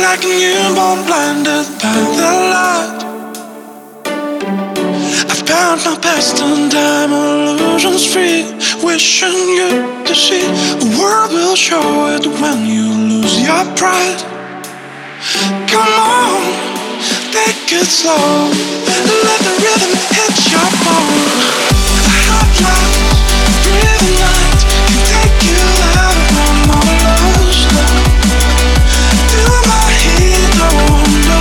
like a newborn blinded by the light. I've bound my past and I'm illusions free, wishing you to see. The world will show it when you lose your pride. Come on, take it slow, let the rhythm hit your bone. A hot light, breathing night can take you out of my marvelous love. Feel my heat, I wonder.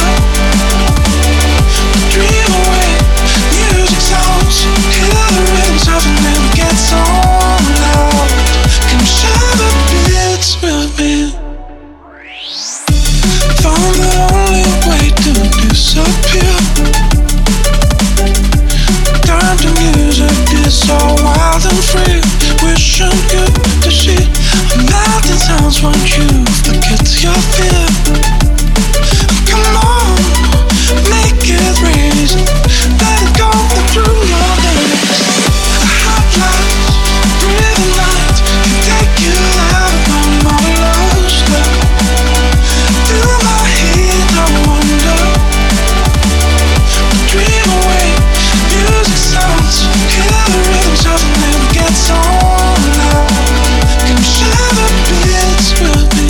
Dream away, music sounds, hear the rhythms of it never gets so loud. Can you share the beats with me? Found the only way to disappear. Time to music is so wild and free, wishing you to see. A melting sounds want you forget your fear. Come on, make it reason, let it go through your days. A hot light, breathing night can take you out of my marvelous love. Feel my heat, I wonder. Dream away, music sounds, hear the rhythms of it never gets so loud. Can you share the beats with me?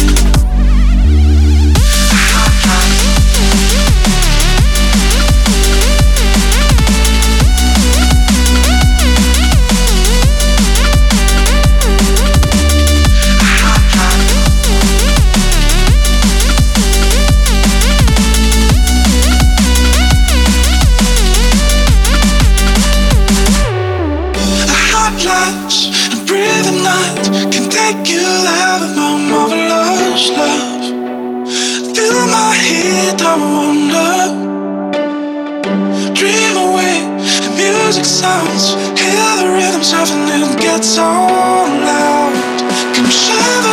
A hot light. Lights and breathing night can take you out of my marvelous love. Feel my heat, I wonder. Dream away, the music sounds, hear the rhythms of it, and it gets so loud. Can you share